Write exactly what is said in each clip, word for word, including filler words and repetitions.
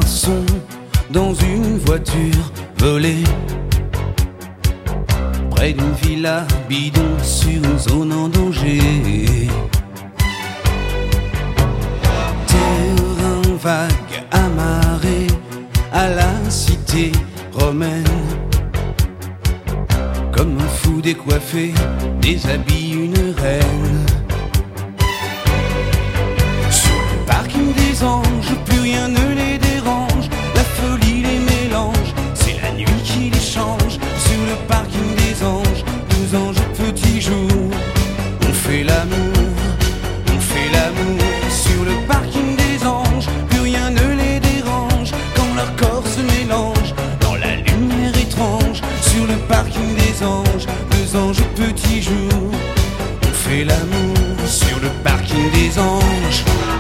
garçon dans une voiture volée près d'une villa bidon sur une zone en danger. Terrain vague amarré à la cité romaine, comme un fou décoiffé déshabille une reine. Sur le parking des anges, plus rien ne les dérange, la folie les mélange, c'est la nuit qui les change. Sur le parking des anges, deux anges petits jours, on fait l'amour, on fait l'amour. Sur le parking des anges, plus rien ne les dérange, quand leur corps se mélange dans la lumière étrange. Sur le parking des anges, deux anges petits jours, on fait l'amour. Sur le parking des anges.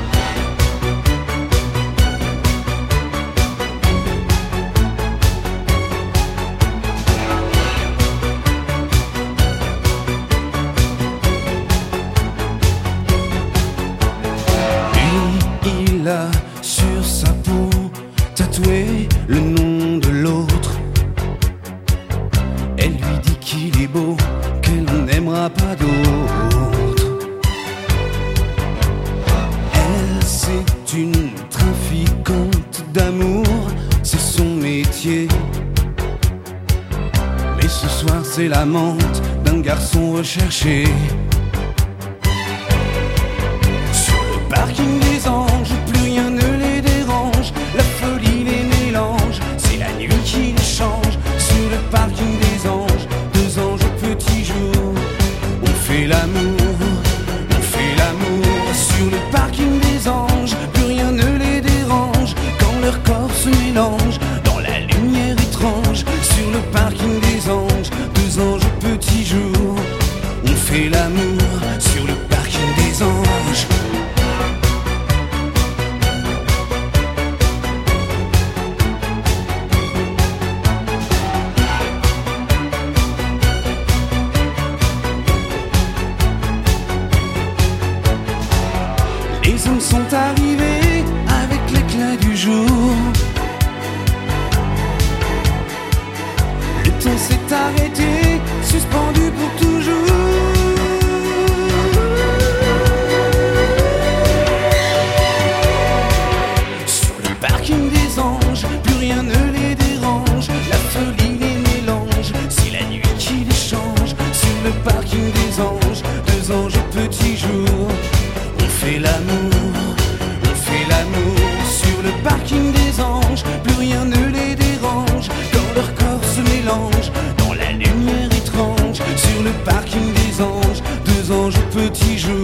Il a sur sa peau tatoué le nom de l'autre. Elle lui dit qu'il est beau, qu'elle n'aimera pas d'autre. Elle, c'est une trafiquante d'amour, c'est son métier. Mais ce soir c'est l'amante d'un garçon recherché. Parking des anges, plus rien ne les dérange, la folie les mélange, c'est la nuit qui les change. Sur le parking des anges, deux anges petits jours, on fait l'amour, on fait l'amour. Sur le parking des anges, plus rien ne les dérange, quand leur corps se mélange dans la lumière étrange. Sur le parking des anges, deux anges petits jours, on fait l'amour. Sur le parking des anges. Les hommes sont arrivés avec l'éclat du jour. Le temps s'est arrêté, suspendu pour toujours. Sur le parking des anges, plus rien ne les dérange, la folie les mélange, c'est la nuit qui les change. Sur le parking des anges, deux anges petits jours, on fait l'amour, on fait l'amour. Sur le parking des anges, plus rien ne les dérange, quand leur corps se mélange dans la lumière étrange. Sur le parking des anges, deux anges petits jours,